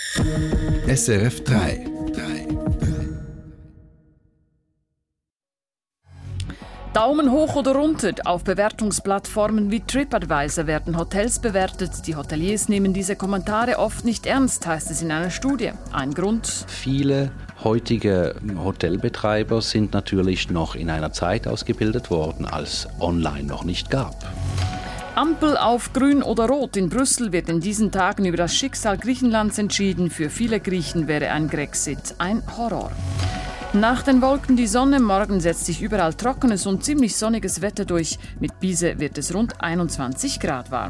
SRF 3. Daumen hoch oder runter. Auf Bewertungsplattformen wie TripAdvisor werden Hotels bewertet. Die Hoteliers nehmen diese Kommentare oft nicht ernst, heißt es in einer Studie. Ein Grund? Viele heutige Hotelbetreiber sind natürlich noch in einer Zeit ausgebildet worden, als online noch nicht gab. Ampel auf Grün oder Rot. In Brüssel wird in diesen Tagen über das Schicksal Griechenlands entschieden. Für viele Griechen wäre ein Grexit ein Horror. Nach den Wolken die Sonne, morgen setzt sich überall trockenes und ziemlich sonniges Wetter durch. Mit Bise wird es rund 21 Grad warm.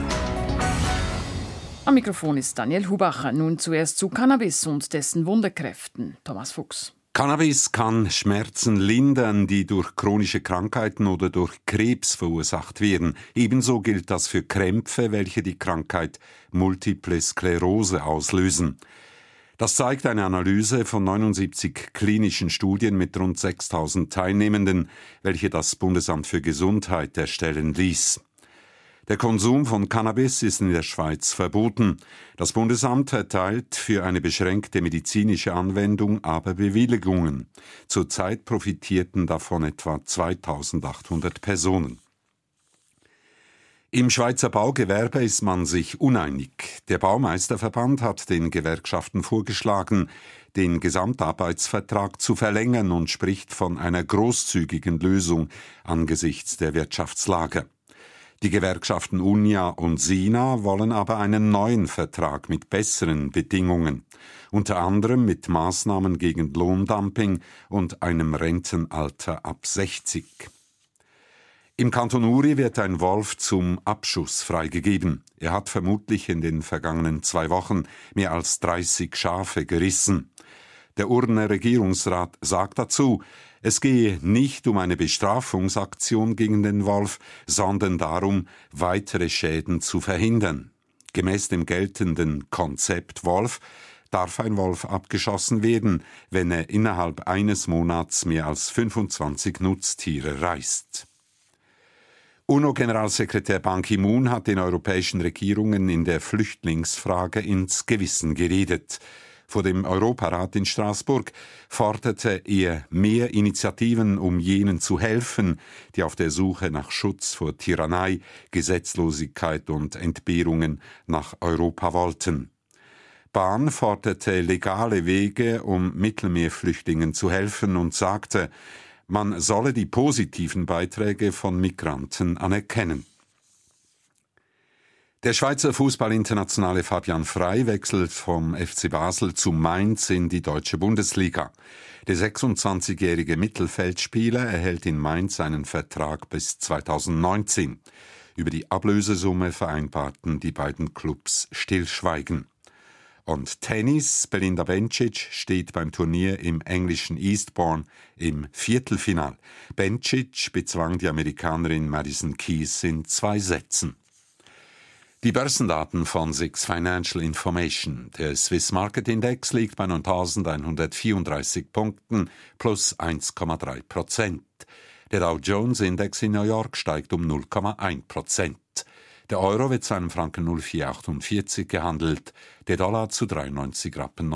Am Mikrofon ist Daniel Hubacher. Nun zuerst zu Cannabis und dessen Wunderkräften. Thomas Fuchs. Cannabis kann Schmerzen lindern, die durch chronische Krankheiten oder durch Krebs verursacht werden. Ebenso gilt das für Krämpfe, welche die Krankheit Multiple Sklerose auslösen. Das zeigt eine Analyse von 79 klinischen Studien mit rund 6.000 Teilnehmenden, welche das Bundesamt für Gesundheit erstellen ließ. Der Konsum von Cannabis ist in der Schweiz verboten. Das Bundesamt erteilt für eine beschränkte medizinische Anwendung aber Bewilligungen. Zurzeit profitierten davon etwa 2.800 Personen. Im Schweizer Baugewerbe ist man sich uneinig. Der Baumeisterverband hat den Gewerkschaften vorgeschlagen, den Gesamtarbeitsvertrag zu verlängern und spricht von einer großzügigen Lösung angesichts der Wirtschaftslage. Die Gewerkschaften UNIA und SINA wollen aber einen neuen Vertrag mit besseren Bedingungen, unter anderem mit Maßnahmen gegen Lohndumping und einem Rentenalter ab 60. Im Kanton Uri wird ein Wolf zum Abschuss freigegeben. Er hat vermutlich in den vergangenen 2 Wochen mehr als 30 Schafe gerissen. Der Urner Regierungsrat sagt dazu, es gehe nicht um eine Bestrafungsaktion gegen den Wolf, sondern darum, weitere Schäden zu verhindern. Gemäß dem geltenden Konzept Wolf darf ein Wolf abgeschossen werden, wenn er innerhalb eines Monats mehr als 25 Nutztiere reißt. UNO-Generalsekretär Ban Ki-moon hat den europäischen Regierungen in der Flüchtlingsfrage ins Gewissen geredet. Vor dem Europarat in Straßburg forderte er mehr Initiativen, um jenen zu helfen, die auf der Suche nach Schutz vor Tyrannei, Gesetzlosigkeit und Entbehrungen nach Europa wollten. Ban forderte legale Wege, um Mittelmeerflüchtlingen zu helfen und sagte, man solle die positiven Beiträge von Migranten anerkennen. Der Schweizer Fußballinternationale Fabian Frey wechselt vom FC Basel zu Mainz in die Deutsche Bundesliga. Der 26-jährige Mittelfeldspieler erhält in Mainz einen Vertrag bis 2019. Über die Ablösesumme vereinbarten die beiden Clubs Stillschweigen. Und Tennis, Belinda Bencic steht beim Turnier im englischen Eastbourne im Viertelfinal. Bencic bezwang die Amerikanerin Madison Keys in 2 Sätzen. Die Börsendaten von SIX Financial Information. Der Swiss Market Index liegt bei 9.134 Punkten plus 1,3%. Der Dow Jones Index in New York steigt um 0,1%. Der Euro wird zu einem Franken 0,448 gehandelt, der Dollar zu 93,49 Rappen.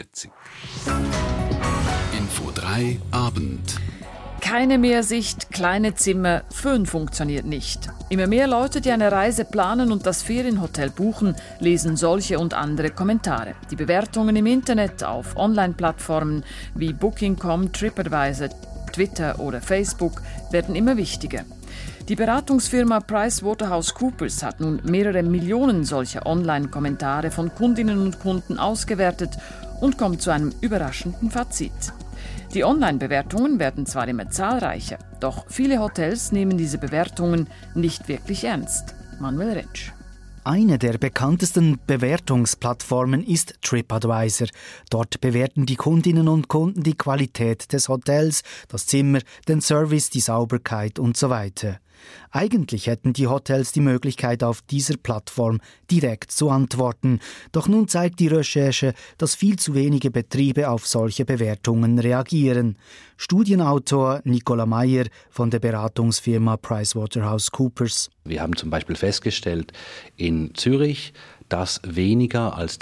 Info 3 Abend. Keine Meersicht, kleine Zimmer, Föhn funktioniert nicht. Immer mehr Leute, die eine Reise planen und das Ferienhotel buchen, lesen solche und andere Kommentare. Die Bewertungen im Internet auf Online-Plattformen wie Booking.com, TripAdvisor, Twitter oder Facebook werden immer wichtiger. Die Beratungsfirma PricewaterhouseCoopers hat nun mehrere Millionen solcher Online-Kommentare von Kundinnen und Kunden ausgewertet und kommt zu einem überraschenden Fazit. Die Online-Bewertungen werden zwar immer zahlreicher, doch viele Hotels nehmen diese Bewertungen nicht wirklich ernst. Manuel Retsch. Eine der bekanntesten Bewertungsplattformen ist TripAdvisor. Dort bewerten die Kundinnen und Kunden die Qualität des Hotels, das Zimmer, den Service, die Sauberkeit und so weiter. Eigentlich hätten die Hotels die Möglichkeit, auf dieser Plattform direkt zu antworten. Doch nun zeigt die Recherche, dass viel zu wenige Betriebe auf solche Bewertungen reagieren. Studienautor Nicola Meyer von der Beratungsfirma PricewaterhouseCoopers. Wir haben zum Beispiel festgestellt, in Zürich, dass weniger als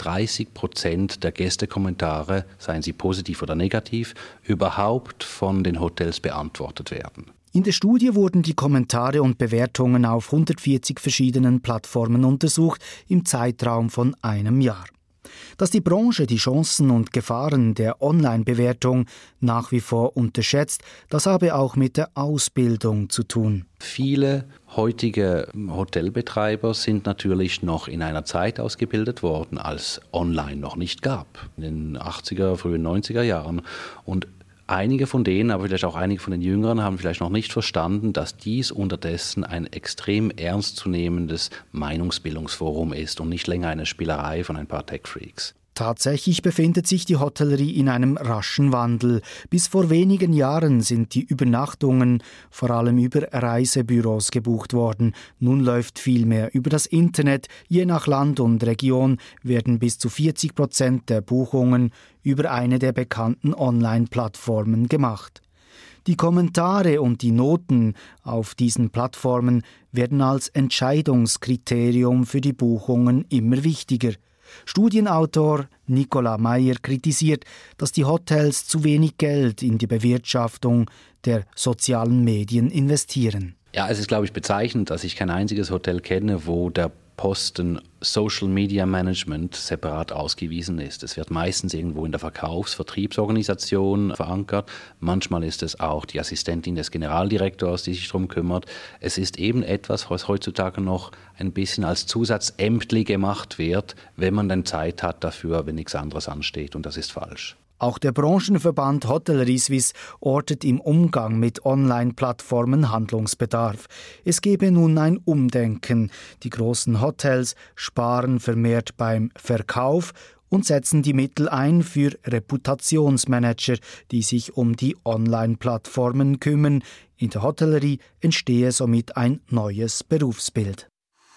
30% der Gästekommentare, seien sie positiv oder negativ, überhaupt von den Hotels beantwortet werden. In der Studie wurden die Kommentare und Bewertungen auf 140 verschiedenen Plattformen untersucht im Zeitraum von einem Jahr. Dass die Branche die Chancen und Gefahren der Online-Bewertung nach wie vor unterschätzt, das habe auch mit der Ausbildung zu tun. Viele heutige Hotelbetreiber sind natürlich noch in einer Zeit ausgebildet worden, als online noch nicht gab, in den 80er, frühen 90er Jahren. Und einige von denen, aber vielleicht auch einige von den Jüngeren, haben vielleicht noch nicht verstanden, dass dies unterdessen ein extrem ernstzunehmendes Meinungsbildungsforum ist und nicht länger eine Spielerei von ein paar Tech-Freaks. Tatsächlich befindet sich die Hotellerie in einem raschen Wandel. Bis vor wenigen Jahren sind die Übernachtungen vor allem über Reisebüros gebucht worden. Nun läuft viel mehr über das Internet. Je nach Land und Region werden bis zu 40% der Buchungen über eine der bekannten Online-Plattformen gemacht. Die Kommentare und die Noten auf diesen Plattformen werden als Entscheidungskriterium für die Buchungen immer wichtiger. Studienautor Nicola Meyer kritisiert, dass die Hotels zu wenig Geld in die Bewirtschaftung der sozialen Medien investieren. Ja, es ist, glaube ich, bezeichnend, dass ich kein einziges Hotel kenne, wo der Posten Social Media Management separat ausgewiesen ist. Es wird meistens irgendwo in der Vertriebsorganisation verankert. Manchmal ist es auch die Assistentin des Generaldirektors, die sich darum kümmert. Es ist eben etwas, was heutzutage noch ein bisschen als Zusatzämtli gemacht wird, wenn man dann Zeit hat dafür, wenn nichts anderes ansteht. Und das ist falsch. Auch der Branchenverband Hotellerie Suisse ortet im Umgang mit Online-Plattformen Handlungsbedarf. Es gebe nun ein Umdenken. Die großen Hotels sparen vermehrt beim Verkauf und setzen die Mittel ein für Reputationsmanager, die sich um die Online-Plattformen kümmern. In der Hotellerie entstehe somit ein neues Berufsbild.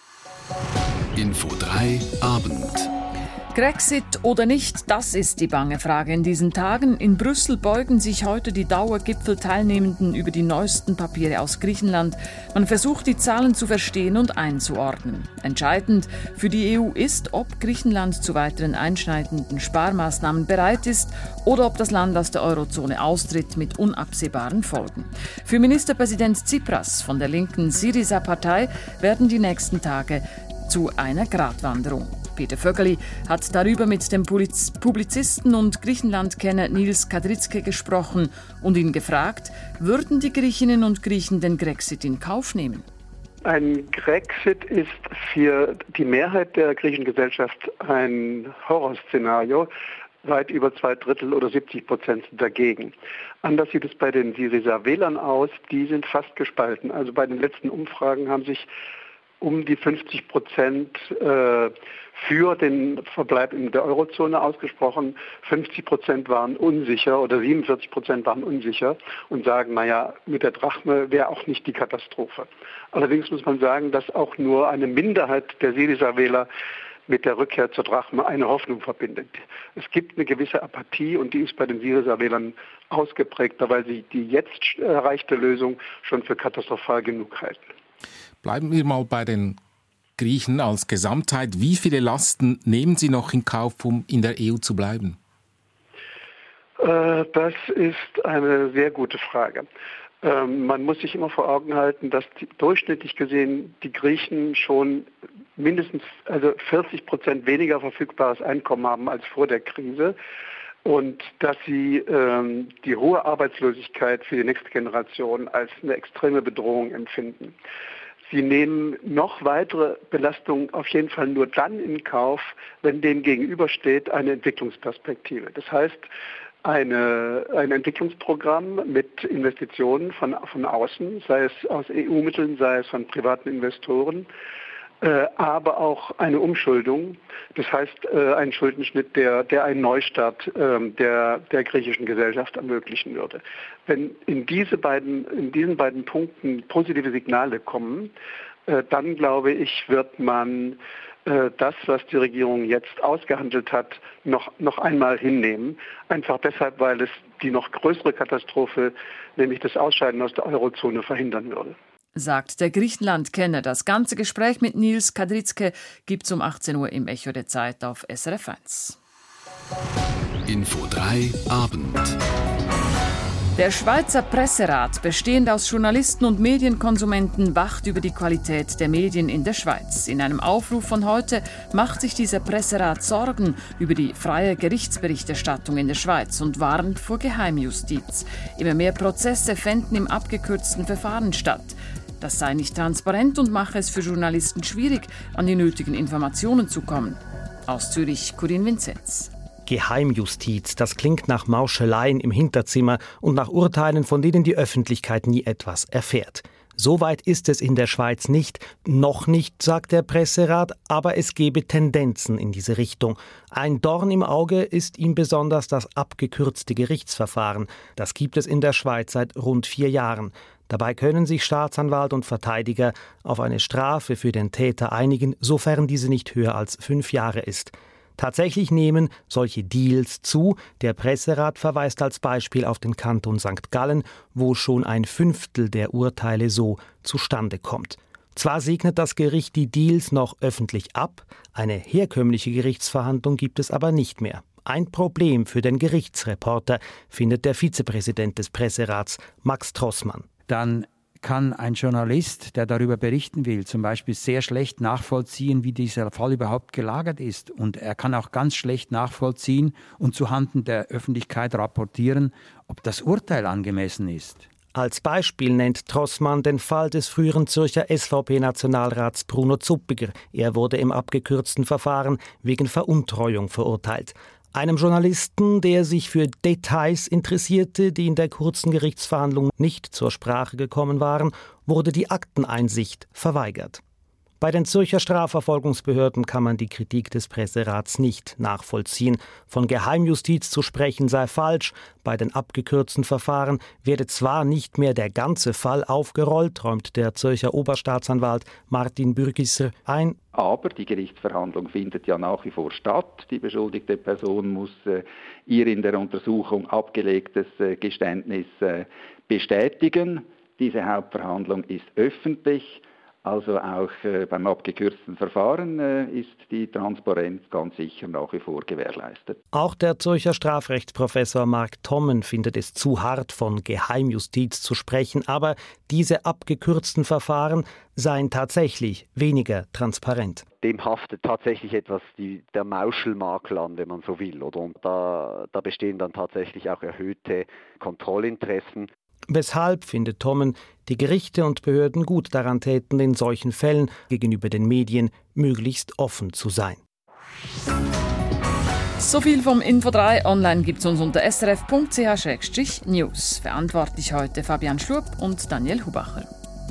Info 3 Abend. Grexit oder nicht, das ist die bange Frage in diesen Tagen. In Brüssel beugen sich heute die Dauergipfelteilnehmenden über die neuesten Papiere aus Griechenland. Man versucht, die Zahlen zu verstehen und einzuordnen. Entscheidend für die EU ist, ob Griechenland zu weiteren einschneidenden Sparmaßnahmen bereit ist oder ob das Land aus der Eurozone austritt mit unabsehbaren Folgen. Für Ministerpräsident Tsipras von der linken Syriza-Partei werden die nächsten Tage zu einer Gratwanderung. Peter Vögeli hat darüber mit dem Publizisten und Griechenlandkenner Nils Kadritzke gesprochen und ihn gefragt, würden die Griechinnen und Griechen den Grexit in Kauf nehmen? Ein Grexit ist für die Mehrheit der griechischen Gesellschaft ein Horrorszenario. Weit über 2/3 oder 70% sind dagegen. Anders sieht es bei den Syriza-Wählern aus. Die sind fast gespalten. Also bei den letzten Umfragen haben sich um die 50% für den Verbleib in der Eurozone ausgesprochen. 50% waren unsicher oder 47% waren unsicher und sagen, naja, mit der Drachme wäre auch nicht die Katastrophe. Allerdings muss man sagen, dass auch nur eine Minderheit der Syriza-Wähler mit der Rückkehr zur Drachme eine Hoffnung verbindet. Es gibt eine gewisse Apathie und die ist bei den Syriza-Wählern ausgeprägter, weil sie die jetzt erreichte Lösung schon für katastrophal genug halten. Bleiben wir mal bei den Griechen als Gesamtheit. Wie viele Lasten nehmen Sie noch in Kauf, um in der EU zu bleiben? Das ist eine sehr gute Frage. Man muss sich immer vor Augen halten, dass durchschnittlich gesehen die Griechen schon mindestens 40% weniger verfügbares Einkommen haben als vor der Krise und dass sie die hohe Arbeitslosigkeit für die nächste Generation als eine extreme Bedrohung empfinden. Sie nehmen noch weitere Belastungen auf jeden Fall nur dann in Kauf, wenn dem gegenübersteht eine Entwicklungsperspektive. Das heißt, ein Entwicklungsprogramm mit Investitionen von außen, sei es aus EU-Mitteln, sei es von privaten Investoren, aber auch eine Umschuldung. Das heißt, ein Schuldenschnitt, der einen Neustart der griechischen Gesellschaft ermöglichen würde. Wenn in diesen beiden Punkten positive Signale kommen, dann glaube ich, wird man das, was die Regierung jetzt ausgehandelt hat, noch einmal hinnehmen. Einfach deshalb, weil es die noch größere Katastrophe, nämlich das Ausscheiden aus der Eurozone, verhindern würde. sagt der Griechenland-Kenner. Das ganze Gespräch mit Nils Kadritzke gibt es um 18 Uhr im Echo der Zeit auf SRF 1. Info 3 Abend. Der Schweizer Presserat, bestehend aus Journalisten und Medienkonsumenten, wacht über die Qualität der Medien in der Schweiz. In einem Aufruf von heute macht sich dieser Presserat Sorgen über die freie Gerichtsberichterstattung in der Schweiz und warnt vor Geheimjustiz. Immer mehr Prozesse fänden im abgekürzten Verfahren statt. Das sei nicht transparent und mache es für Journalisten schwierig, an die nötigen Informationen zu kommen. Aus Zürich, Corinne Vinzenz. Geheimjustiz, das klingt nach Mauscheleien im Hinterzimmer und nach Urteilen, von denen die Öffentlichkeit nie etwas erfährt. So weit ist es in der Schweiz nicht, noch nicht, sagt der Presserat, aber es gebe Tendenzen in diese Richtung. Ein Dorn im Auge ist ihm besonders das abgekürzte Gerichtsverfahren. Das gibt es in der Schweiz seit rund 4 Jahren. Dabei können sich Staatsanwalt und Verteidiger auf eine Strafe für den Täter einigen, sofern diese nicht höher als 5 Jahre ist. Tatsächlich nehmen solche Deals zu. Der Presserat verweist als Beispiel auf den Kanton St. Gallen, wo schon 1/5 der Urteile so zustande kommt. Zwar segnet das Gericht die Deals noch öffentlich ab, eine herkömmliche Gerichtsverhandlung gibt es aber nicht mehr. Ein Problem für den Gerichtsreporter, findet der Vizepräsident des Presserats, Max Trossmann. Dann kann ein Journalist, der darüber berichten will, zum Beispiel sehr schlecht nachvollziehen, wie dieser Fall überhaupt gelagert ist. Und er kann auch ganz schlecht nachvollziehen und zuhanden der Öffentlichkeit rapportieren, ob das Urteil angemessen ist. Als Beispiel nennt Trossmann den Fall des früheren Zürcher SVP-Nationalrats Bruno Zuppiger. Er wurde im abgekürzten Verfahren wegen Veruntreuung verurteilt. Einem Journalisten, der sich für Details interessierte, die in der kurzen Gerichtsverhandlung nicht zur Sprache gekommen waren, wurde die Akteneinsicht verweigert. Bei den Zürcher Strafverfolgungsbehörden kann man die Kritik des Presserats nicht nachvollziehen. Von Geheimjustiz zu sprechen sei falsch. Bei den abgekürzten Verfahren werde zwar nicht mehr der ganze Fall aufgerollt, räumt der Zürcher Oberstaatsanwalt Martin Bürgisser ein. Aber die Gerichtsverhandlung findet ja nach wie vor statt. Die beschuldigte Person muss ihr in der Untersuchung abgelegtes Geständnis bestätigen. Diese Hauptverhandlung ist öffentlich. Also auch beim abgekürzten Verfahren ist die Transparenz ganz sicher nach wie vor gewährleistet. Auch der Zürcher Strafrechtsprofessor Mark Thommen findet es zu hart, von Geheimjustiz zu sprechen, aber diese abgekürzten Verfahren seien tatsächlich weniger transparent. Dem haftet tatsächlich etwas der Mauschelmakel an, wenn man so will. Oder? Und da bestehen dann tatsächlich auch erhöhte Kontrollinteressen. Weshalb, findet Thommen, die Gerichte und Behörden gut daran täten, in solchen Fällen gegenüber den Medien möglichst offen zu sein. So viel vom Info 3. Online gibt es uns unter srf.ch/news. Verantwortlich heute Fabian Schlup und Daniel Hubacher.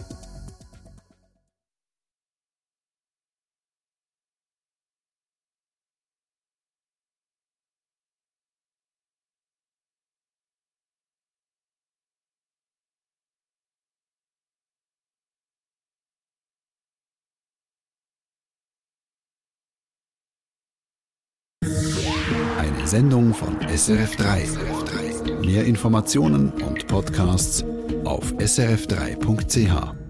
Eine Sendung von SRF 3. Mehr Informationen und Podcasts auf srf3.ch.